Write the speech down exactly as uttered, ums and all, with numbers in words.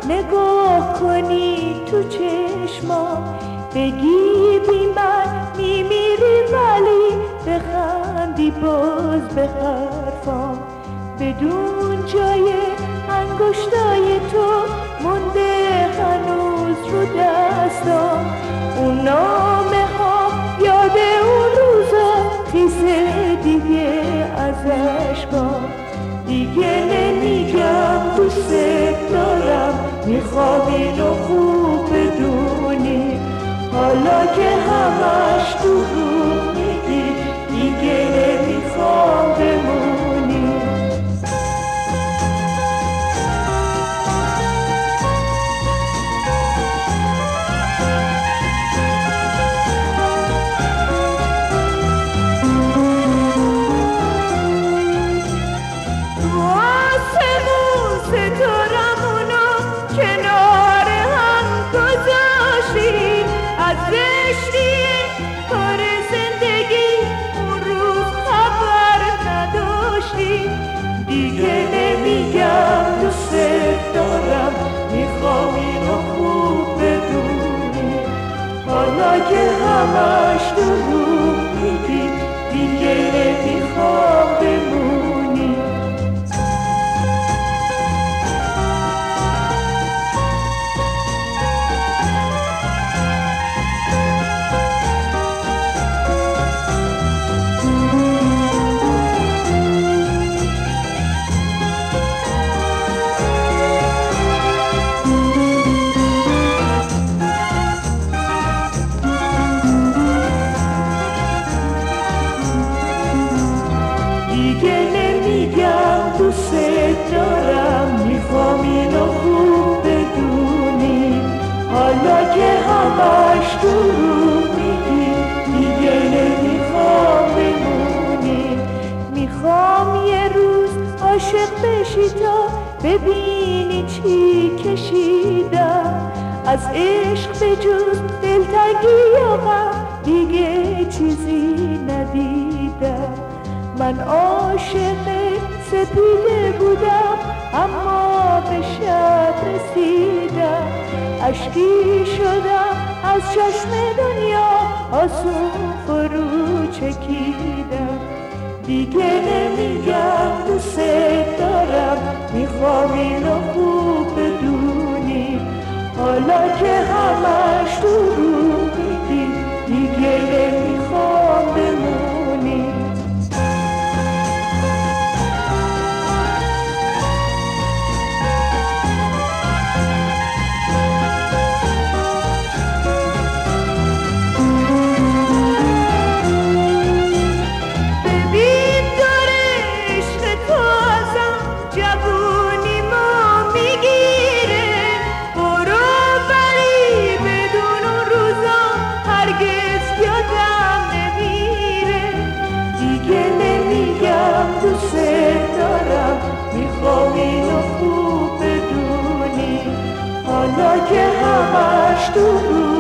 نگاه کنی تو چشما بگی بی من میمیری ولی بخندی باز به حرفام بدون جای انگشتای تو مونده هنوز رو دستام اون نامه ها یاد اون روزا تیسه دیگه از عشقام دیگه نمیگم دوست دارم میخوام اینو خوب بدونی حالا که همش دروغ میگی دیگه نمیخوام بمونی دیگه نمیگم دوست دارم میخوام اینو خوب بدونی حالا که همش دروغ میگی دیگه نمیخوام بمونی دیگه نمیگم دوست دارم میخوام اینو خوب بدونی حالا که همش دروغ میگی دیگه نمیخوام بمونی میخوام یه روز عاشق بشی تا ببینی چی کشیدم از عشق به جز دلتنگی و غم دیگه چیزی ندیدم من عاشق سپیده بودم اما به شب رسیدم اشکی شدم از چشم دنیا آسون فرو چکیدم دیگه نمیگم دوست دارم میخوام اینو خوب بدونی حالا که همش دروغ میگی دیگه نمیخوام بمونی دوست دارم میخوام اینو خوب بدونی حالا که همش دروغ